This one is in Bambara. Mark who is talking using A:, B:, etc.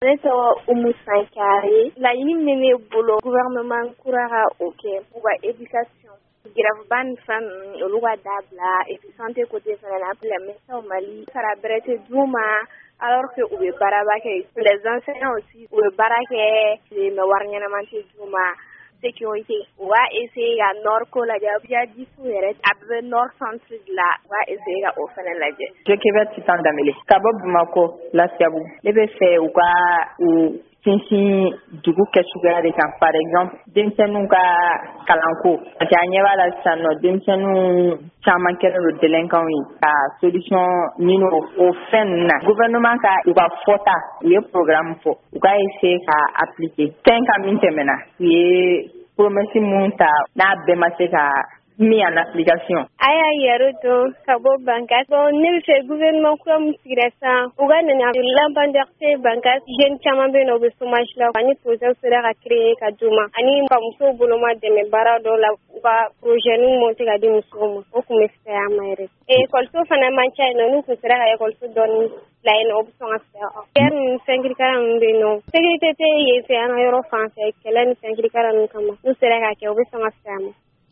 A: ne tɔgɔ Umu Sankare. Laɲini min bɛ ne bolo gouvernement kura ka o kɛ u ka éducation. Grève ni fɛn ninnu olu ka dabila et puis santé côté fana na les médecins au Mali sara bɛrɛ tɛ d'u ma alors que u bɛ baaraba kɛ les enseignants aussi u bɛ baara kɛ mais wari ɲɛnama tɛ d'u ma. Sécurité u b'a essayer ka nord ko lajɛ Diadis yɛrɛ a bɛɛ nord centre la u b'a essayer ka o fana lajɛ.
B: Jokebet Titan Damele ka bɔ Bamakɔ Lasiabu ne bɛ fɛ u ka sinsin dugu kɛcogoya de kan par exemple denmisɛnninw ka kalanko parce que a ɲɛ b'a la sisan nɔ denmisɛnninw caman kɛlen don délinquants ye ka solution ɲini o fɛn ninnu na gouvernement ka u ka fɔta u ye programme fɔ u ka essayer ka appliquer fɛn ka min tɛmɛna u ye promesse mun ta n'a bɛɛ ma se ka mis en application.
A: Aya yɛrɛ don ka bɔ Bankas. Bon ne bɛ fɛ gouvernement kura min sigira sisan u ka nana l'abandonné Bankas jeunes caman bɛ yen nɔ u bɛ chômage la ani projet sera ka créer ka d'u ma ani ka musow boloma dɛmɛ baara dɔw la u ka projet ninnu monter ka di musow ma o tun bɛ fisaya an ma yɛrɛ. École fana man ca yen nɔ n'u tun sera ka école dɔɔni bila yen nɔ o bɛ sɔn ka fisaya. Guerre ninnu fɛn kirikara ninnu bɛ yen nɔ sécurité tɛ yen fɛ an ka yɔrɔ fan fɛ kɛlɛ ni fɛn kirikara ninnu kama n'u sera ka kɛ o bɛ sɔn ka fisaya ma.